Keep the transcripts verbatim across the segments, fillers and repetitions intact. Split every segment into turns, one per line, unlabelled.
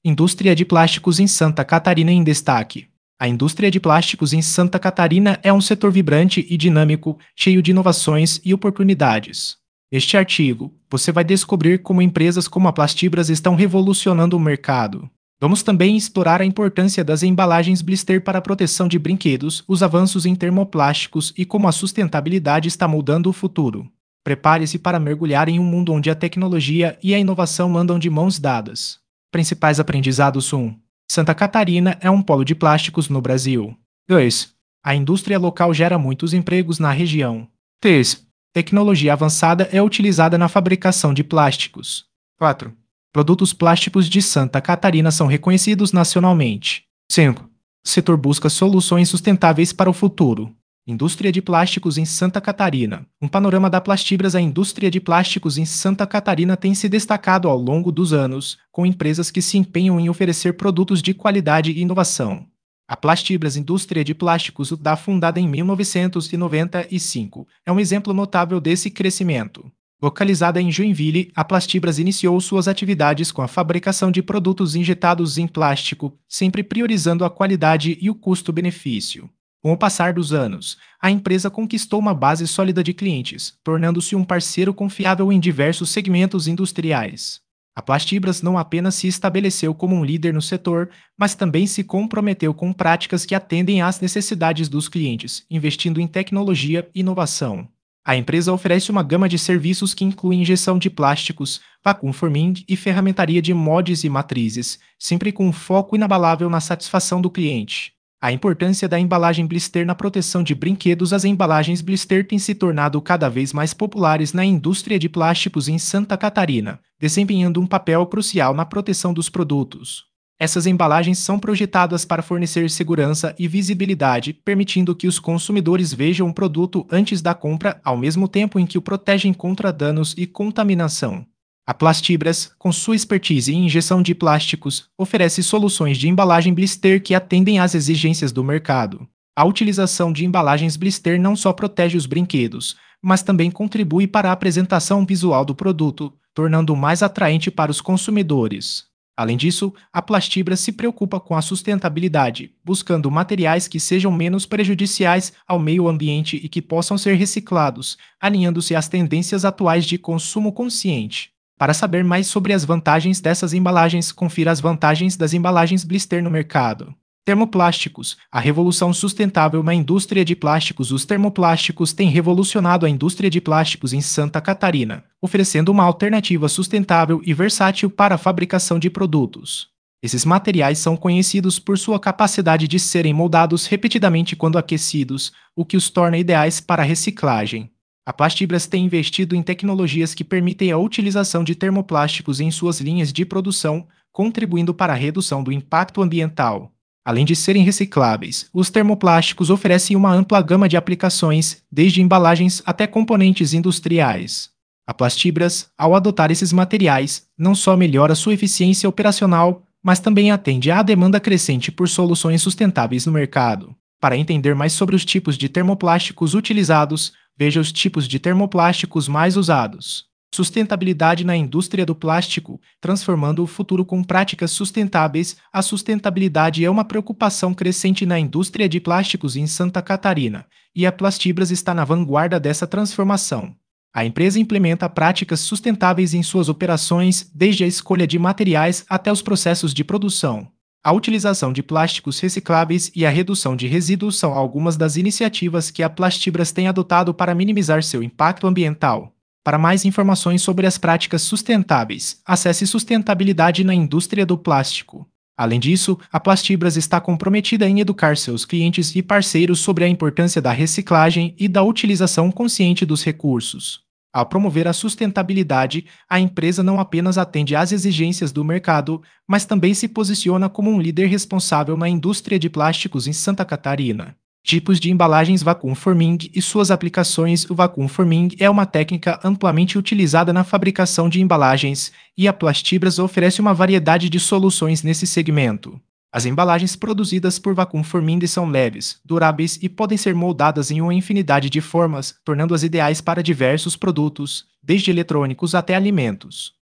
Indústria de plásticos em Santa Catarina em destaque. A indústria de plásticos em Santa Catarina é um setor vibrante e dinâmico, cheio de inovações e oportunidades. Neste artigo, você vai descobrir como empresas como a Plastibras estão revolucionando o mercado. Vamos também explorar a importância das embalagens blister para a proteção de brinquedos, os avanços em termoplásticos e como a sustentabilidade está moldando o futuro. Prepare-se para mergulhar em um mundo onde a tecnologia e a inovação andam de mãos dadas. Principais aprendizados: um. Santa Catarina é um polo de plásticos no Brasil. dois. A indústria local gera muitos empregos na região. três. Tecnologia avançada é utilizada na fabricação de plásticos. quatro. Produtos plásticos de Santa Catarina são reconhecidos nacionalmente. cinco. O setor busca soluções sustentáveis para o futuro. Indústria de plásticos em Santa Catarina. Um panorama da Plastibras. A indústria de plásticos em Santa Catarina tem se destacado ao longo dos anos, com empresas que se empenham em oferecer produtos de qualidade e inovação. A Plastibras Indústria de Plásticos, da fundada em mil novecentos e noventa e cinco, é um exemplo notável desse crescimento. Localizada em Joinville, a Plastibras iniciou suas atividades com a fabricação de produtos injetados em plástico, sempre priorizando a qualidade e o custo-benefício. Com o passar dos anos, a empresa conquistou uma base sólida de clientes, tornando-se um parceiro confiável em diversos segmentos industriais. A Plastibras não apenas se estabeleceu como um líder no setor, mas também se comprometeu com práticas que atendem às necessidades dos clientes, investindo em tecnologia e inovação. A empresa oferece uma gama de serviços que inclui injeção de plásticos, vacuum forming e ferramentaria de moldes e matrizes, sempre com um foco inabalável na satisfação do cliente. A importância da embalagem blister na proteção de brinquedos. As embalagens blister têm se tornado cada vez mais populares na indústria de plásticos em Santa Catarina, desempenhando um papel crucial na proteção dos produtos. Essas embalagens são projetadas para fornecer segurança e visibilidade, permitindo que os consumidores vejam o produto antes da compra, ao mesmo tempo em que o protegem contra danos e contaminação. A Plastibras, com sua expertise em injeção de plásticos, oferece soluções de embalagem blister que atendem às exigências do mercado. A utilização de embalagens blister não só protege os brinquedos, mas também contribui para a apresentação visual do produto, tornando-o mais atraente para os consumidores. Além disso, a Plastibras se preocupa com a sustentabilidade, buscando materiais que sejam menos prejudiciais ao meio ambiente e que possam ser reciclados, alinhando-se às tendências atuais de consumo consciente. Para saber mais sobre as vantagens dessas embalagens, confira as vantagens das embalagens blister no mercado. Termoplásticos. A revolução sustentável na indústria de plásticos. Os termoplásticos têm revolucionado a indústria de plásticos em Santa Catarina, oferecendo uma alternativa sustentável e versátil para a fabricação de produtos. Esses materiais são conhecidos por sua capacidade de serem moldados repetidamente quando aquecidos, o que os torna ideais para a reciclagem. A Plastibras tem investido em tecnologias que permitem a utilização de termoplásticos em suas linhas de produção, contribuindo para a redução do impacto ambiental. Além de serem recicláveis, os termoplásticos oferecem uma ampla gama de aplicações, desde embalagens até componentes industriais. A Plastibras, ao adotar esses materiais, não só melhora sua eficiência operacional, mas também atende à demanda crescente por soluções sustentáveis no mercado. Para entender mais sobre os tipos de termoplásticos utilizados, veja os tipos de termoplásticos mais usados. Sustentabilidade na indústria do plástico, transformando o futuro com práticas sustentáveis. A sustentabilidade é uma preocupação crescente na indústria de plásticos em Santa Catarina, e a Plastibras está na vanguarda dessa transformação. A empresa implementa práticas sustentáveis em suas operações, desde a escolha de materiais até os processos de produção. A utilização de plásticos recicláveis e a redução de resíduos são algumas das iniciativas que a Plastibras tem adotado para minimizar seu impacto ambiental. Para mais informações sobre as práticas sustentáveis, acesse Sustentabilidade na Indústria do Plástico. Além disso, a Plastibras está comprometida em educar seus clientes e parceiros sobre a importância da reciclagem e da utilização consciente dos recursos. Ao promover a sustentabilidade, a empresa não apenas atende às exigências do mercado, mas também se posiciona como um líder responsável na indústria de plásticos em Santa Catarina. Tipos de embalagens vacuum forming e suas aplicações. O vacuum forming é uma técnica amplamente utilizada na fabricação de embalagens, e a Plastibras oferece uma variedade de soluções nesse segmento. As embalagens produzidas por vacuum forming são leves, duráveis e podem ser moldadas em uma infinidade de formas, tornando-as ideais para diversos produtos, desde eletrônicos até alimentos.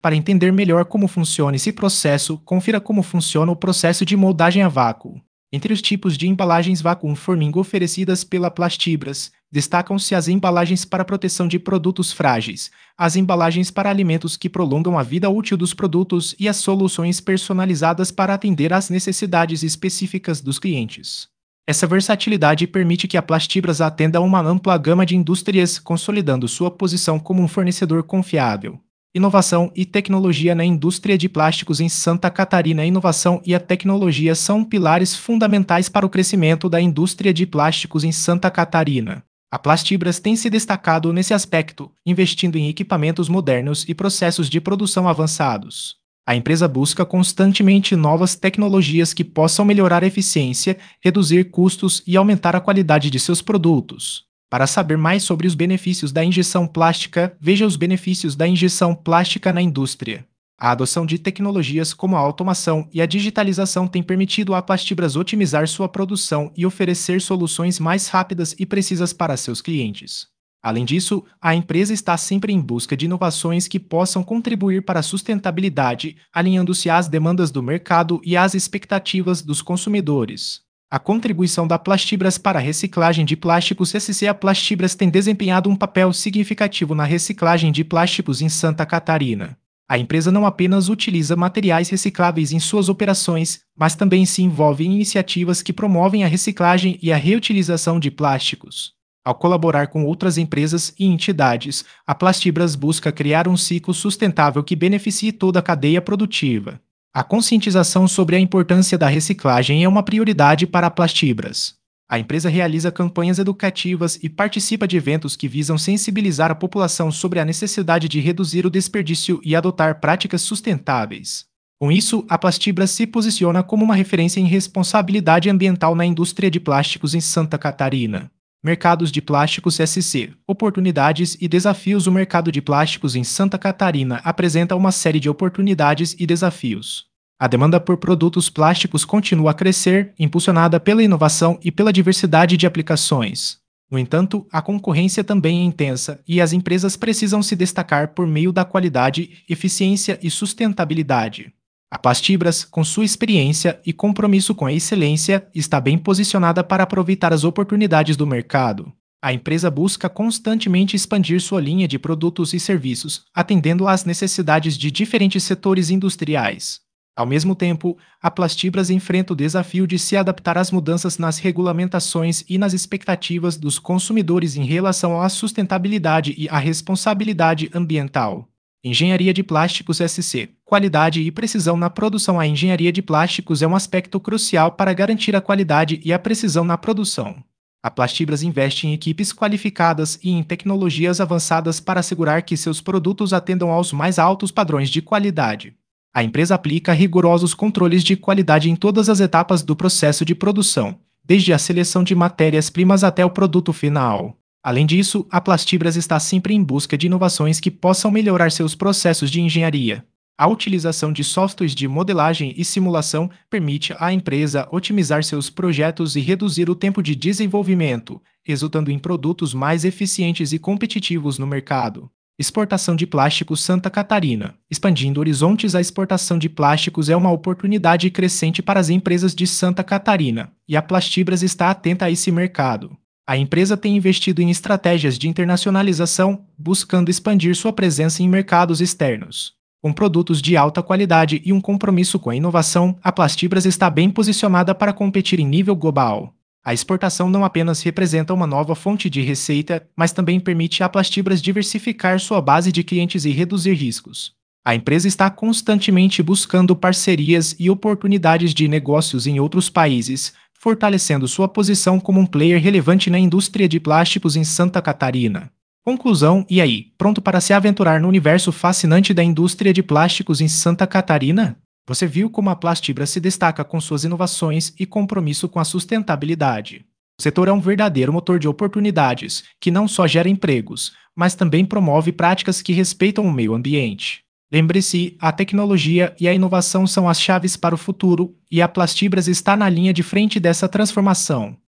Para entender melhor como funciona esse processo, confira como funciona o processo de moldagem a vácuo. Entre os tipos de embalagens vacuum forming oferecidas pela Plastibras, destacam-se as embalagens para proteção de produtos frágeis, as embalagens para alimentos que prolongam a vida útil dos produtos e as soluções personalizadas para atender às necessidades específicas dos clientes. Essa versatilidade permite que a Plastibras atenda a uma ampla gama de indústrias, consolidando sua posição como um fornecedor confiável. Inovação e tecnologia na indústria de plásticos em Santa Catarina. A inovação e a tecnologia são pilares fundamentais para o crescimento da indústria de plásticos em Santa Catarina. A Plastibras tem se destacado nesse aspecto, investindo em equipamentos modernos e processos de produção avançados. A empresa busca constantemente novas tecnologias que possam melhorar a eficiência, reduzir custos e aumentar a qualidade de seus produtos. Para saber mais sobre os benefícios da injeção plástica, veja os benefícios da injeção plástica na indústria. A adoção de tecnologias como a automação e a digitalização tem permitido à Plastibras otimizar sua produção e oferecer soluções mais rápidas e precisas para seus clientes. Além disso, a empresa está sempre em busca de inovações que possam contribuir para a sustentabilidade, alinhando-se às demandas do mercado e às expectativas dos consumidores. A contribuição da Plastibras para a reciclagem de plásticos. S C A Plastibras tem desempenhado um papel significativo na reciclagem de plásticos em Santa Catarina. A empresa não apenas utiliza materiais recicláveis em suas operações, mas também se envolve em iniciativas que promovem a reciclagem e a reutilização de plásticos. Ao colaborar com outras empresas e entidades, a Plastibras busca criar um ciclo sustentável que beneficie toda a cadeia produtiva. A conscientização sobre a importância da reciclagem é uma prioridade para a Plastibras. A empresa realiza campanhas educativas e participa de eventos que visam sensibilizar a população sobre a necessidade de reduzir o desperdício e adotar práticas sustentáveis. Com isso, a Plastibras se posiciona como uma referência em responsabilidade ambiental na indústria de plásticos em Santa Catarina. Mercados de plásticos. S C. Oportunidades e desafios. O mercado de plásticos em Santa Catarina apresenta uma série de oportunidades e desafios. A demanda por produtos plásticos continua a crescer, impulsionada pela inovação e pela diversidade de aplicações. No entanto, a concorrência também é intensa e as empresas precisam se destacar por meio da qualidade, eficiência e sustentabilidade. A Plastibras, com sua experiência e compromisso com a excelência, está bem posicionada para aproveitar as oportunidades do mercado. A empresa busca constantemente expandir sua linha de produtos e serviços, atendendo às necessidades de diferentes setores industriais. Ao mesmo tempo, a Plastibras enfrenta o desafio de se adaptar às mudanças nas regulamentações e nas expectativas dos consumidores em relação à sustentabilidade e à responsabilidade ambiental. Engenharia de plásticos. S C. Qualidade e precisão na produção. A engenharia de plásticos é um aspecto crucial para garantir a qualidade e a precisão na produção. A Plastibras investe em equipes qualificadas e em tecnologias avançadas para assegurar que seus produtos atendam aos mais altos padrões de qualidade. A empresa aplica rigorosos controles de qualidade em todas as etapas do processo de produção, desde a seleção de matérias-primas até o produto final. Além disso, a Plastibras está sempre em busca de inovações que possam melhorar seus processos de engenharia. A utilização de softwares de modelagem e simulação permite à empresa otimizar seus projetos e reduzir o tempo de desenvolvimento, resultando em produtos mais eficientes e competitivos no mercado. Exportação de plásticos. Santa Catarina. Expandindo horizontes. A exportação de plásticos é uma oportunidade crescente para as empresas de Santa Catarina, e a Plastibras está atenta a esse mercado. A empresa tem investido em estratégias de internacionalização, buscando expandir sua presença em mercados externos. Com produtos de alta qualidade e um compromisso com a inovação, a Plastibras está bem posicionada para competir em nível global. A exportação não apenas representa uma nova fonte de receita, mas também permite à Plastibras diversificar sua base de clientes e reduzir riscos. A empresa está constantemente buscando parcerias e oportunidades de negócios em outros países, fortalecendo sua posição como um player relevante na indústria de plásticos em Santa Catarina. Conclusão. E aí, pronto para se aventurar no universo fascinante da indústria de plásticos em Santa Catarina? Você viu como a Plastibras se destaca com suas inovações e compromisso com a sustentabilidade. O setor é um verdadeiro motor de oportunidades, que não só gera empregos, mas também promove práticas que respeitam o meio ambiente. Lembre-se, a tecnologia e a inovação são as chaves para o futuro, e a Plastibras está na linha de frente dessa transformação.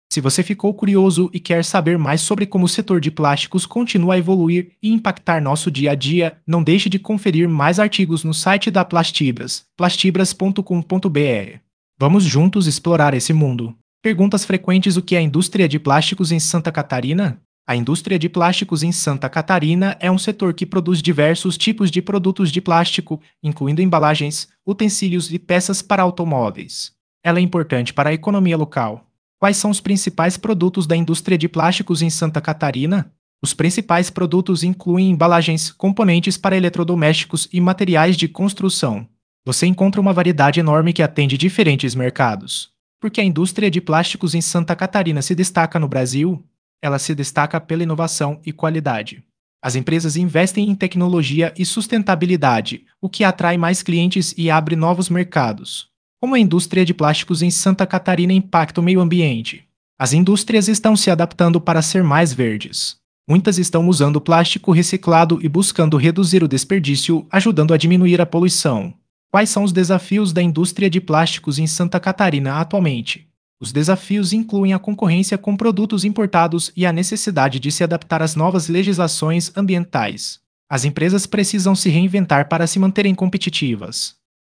Se você ficou curioso e quer saber mais sobre como o setor de plásticos continua a evoluir e impactar nosso dia a dia, não deixe de conferir mais artigos no site da Plastibras, plastibras ponto com ponto br. Vamos juntos explorar esse mundo. Perguntas frequentes: o que é a indústria de plásticos em Santa Catarina? A indústria de plásticos em Santa Catarina é um setor que produz diversos tipos de produtos de plástico, incluindo embalagens, utensílios e peças para automóveis. Ela é importante para a economia local. Quais são os principais produtos da indústria de plásticos em Santa Catarina? Os principais produtos incluem embalagens, componentes para eletrodomésticos e materiais de construção. Você encontra uma variedade enorme que atende diferentes mercados. Porque a indústria de plásticos em Santa Catarina se destaca no Brasil? Ela se destaca pela inovação e qualidade. As empresas investem em tecnologia e sustentabilidade, o que atrai mais clientes e abre novos mercados. Como a indústria de plásticos em Santa Catarina impacta o meio ambiente? As indústrias estão se adaptando para ser mais verdes. Muitas estão usando plástico reciclado e buscando reduzir o desperdício, ajudando a diminuir a poluição. Quais são os desafios da indústria de plásticos em Santa Catarina atualmente? Os desafios incluem a concorrência com produtos importados e a necessidade de se adaptar às novas legislações ambientais. As empresas precisam se reinventar para se manterem competitivas.